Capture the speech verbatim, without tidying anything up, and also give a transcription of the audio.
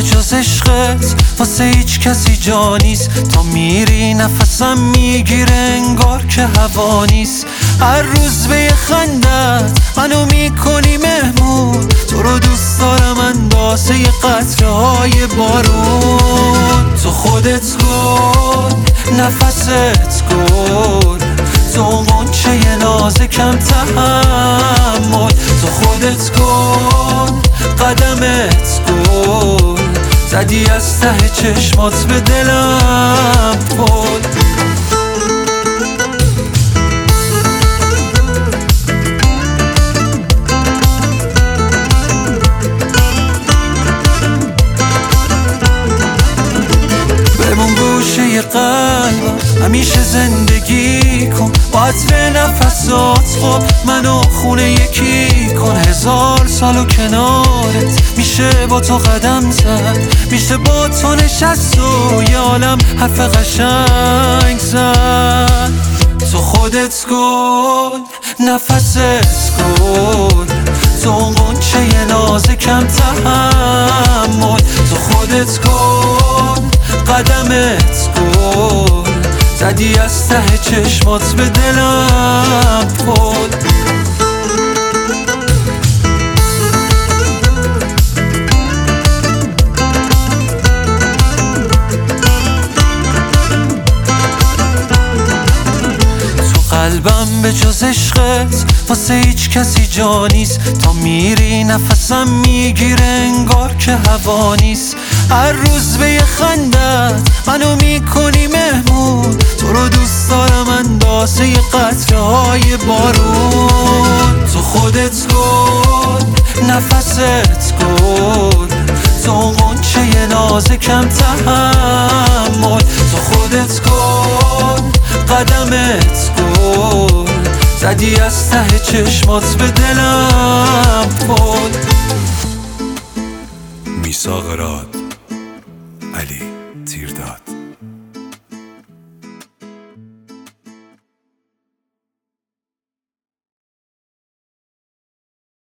جز عشقت واسه هیچ کسی جا نیست. تا میری نفسم میگیره انگار که هوا نیست. هر روز به یه خندت منو میکنی مهمون. تو رو دوست دارم اندازه یه قطره های بارون. تو خودت گل نفست گل، تو غنچه یه نازکم تحمل. تو خودت گل قدمت گل، زدی از ته چشمات به دلم پل. بمون گوشه قلبم همیشه زندگی کن، با عطر نفسات خب منو خونه یکی کن. هزار سالو کنارت میشه با تو قدم زد، میشه با تو نشست و یه عالم حرف قشنگ زد. تو خودت گل نفست گل، تو غنچه یه نازکم تحمل. تو خودت گل قدمت گل، زدی از ته چشمات به دلم پل. قلبم به جز عشقت واسه هیچ کسی جا نیست. تا میری نفسم میگیره انگار که هوا نیست. هر روز به یه خندت منو میکنی مهمون. تو رو دوست دارم اندازه یه قطره های بارون. تو خودت گل نفست گل، تو غنچه یه نازکم تحمل. تو خودت گل قدمت گل، زدی از ته چشمات به دلم پل. میثاق راد علی تیرداد.